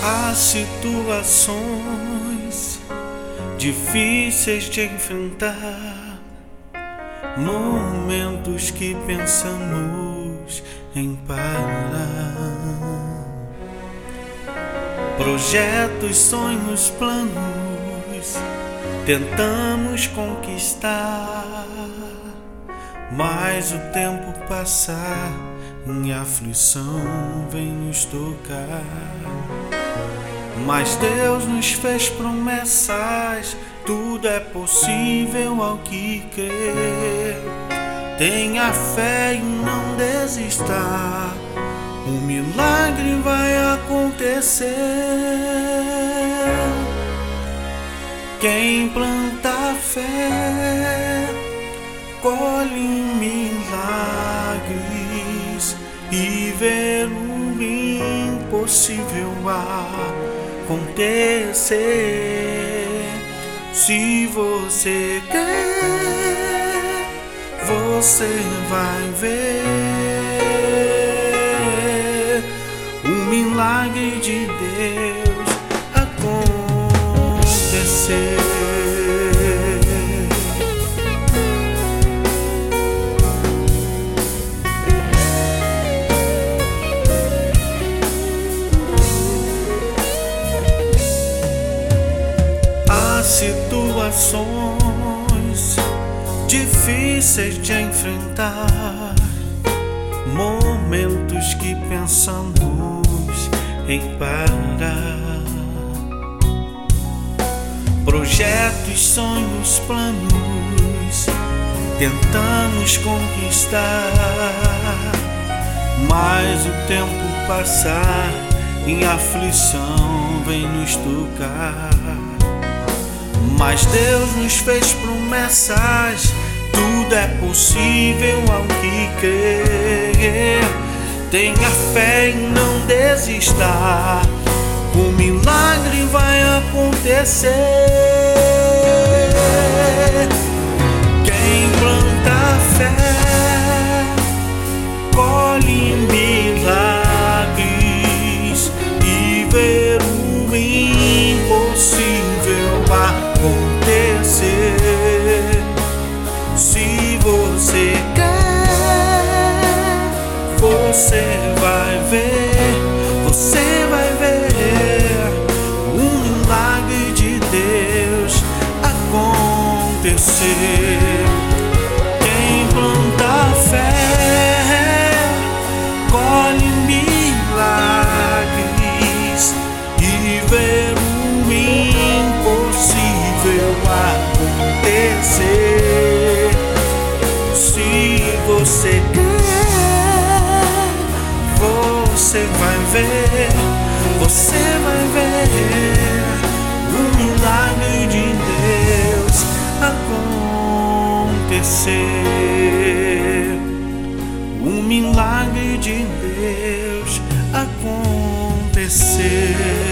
Há situações difíceis de enfrentar, momentos que pensamos em parar, projetos, sonhos, planos, tentamos conquistar, mas o tempo passar, em aflição vem nos tocar. Mas Deus nos fez promessas, tudo é possível ao que crer. Tenha fé e não desista, um milagre vai acontecer. Quem planta fé, colhe milagres e ver o impossível acontecer. Se você quer, você vai ver o milagre de Deus acontecer. Situações difíceis de enfrentar, momentos que pensamos em parar, projetos, sonhos, planos, tentamos conquistar, mas o tempo passar, em aflição vem nos tocar. Mas Deus nos fez promessas, tudo é possível ao que crer. Tenha fé e não desista, o milagre vai acontecer. Quem planta fé, colhe milagres e ver o impossível acontecer. Se você quer, você vai ver, você vai ver um milagre de Deus acontecer. Quem planta fé, colhe milagres e ver o impossível acontecer. Se você quer, você vai ver, você vai ver o milagre de Deus acontecer. O milagre de Deus acontecer.